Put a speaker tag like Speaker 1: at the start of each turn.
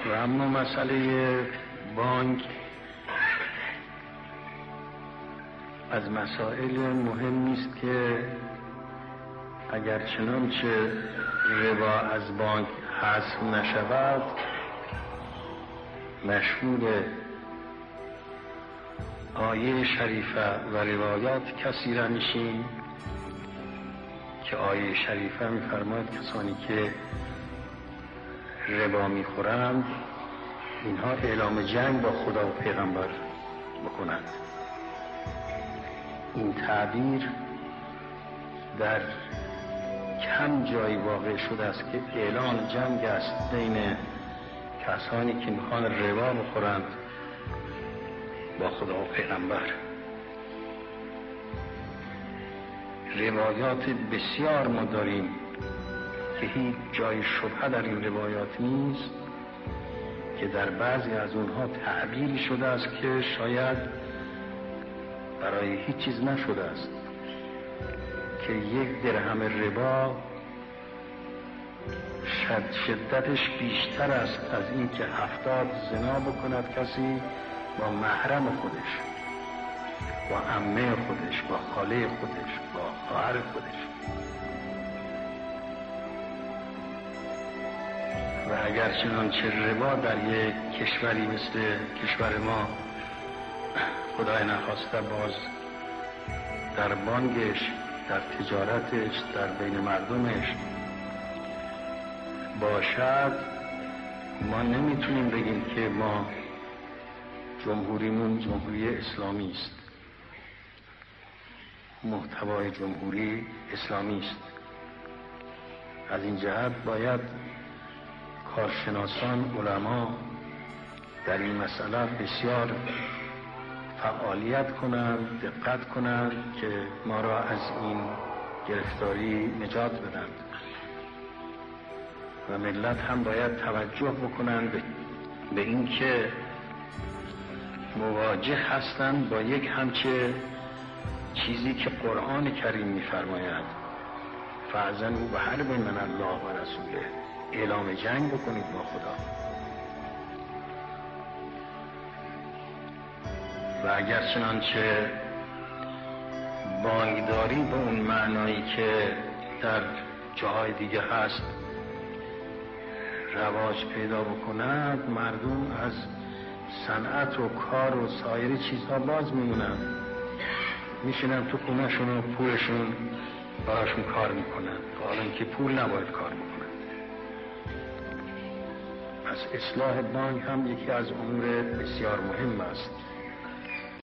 Speaker 1: و اما مسئله بانک از مسائل مهمی است که اگر چنانچه ربا از بانک حذف نشود مشمول آیه شریفه و روایات کثیره میشیم که آیه شریفه میفرماید کسانی که ربا میخورند اینها اعلام جنگ با خدا و پیغمبر بکنند. این تعبیر در کم جایی واقع شده است که اعلان جنگ است بین کسانی که میخوان ربا بخورند با خدا و پیغمبر. روایات بسیار ما داریم که هیچ جای شبهه در این روایات نیست که در بعضی از اونها تعبیری شده است که شاید برای هیچ چیز نشده است که 1 درهم ربا شدتش بیشتر است از این که 70 زنا بکند کسی با محرم خودش، با عمه خودش، با خاله خودش، با خواهر خودش. و اگر چنانچه ربا در یک کشوری مثل کشور ما خدای نخواسته باز در بانکش، در تجارتش، در بین مردمش باشد، ما نمیتونیم بگیم که ما جمهوریمون جمهوری اسلامی است. محتوای جمهوری اسلامی است. از این جهت باید کارشناسان، علما در این مسئله بسیار فعالیت کنند، دقت کنند که ما را از این گرفتاری نجات بدند و ملت هم باید توجه بکنند به این که مواجه هستند با یک همچه چیزی که قرآن کریم می‌فرماید فأذنوا بحرب من الله و رسوله، اعلام جنگ بکنید با خدا. و اگر چنانچه بانکداری به اون معنایی که در جاهای دیگه هست رواج پیدا بکند، مردم از صنعت و کار و سایر چیزها باز میمونن، میشینن تو خونه‌شون و پولشون براشون کار میکنن، حالا اینکه پول نباید کار بکنن. پس اصلاح بانک هم یکی از امور بسیار مهم است.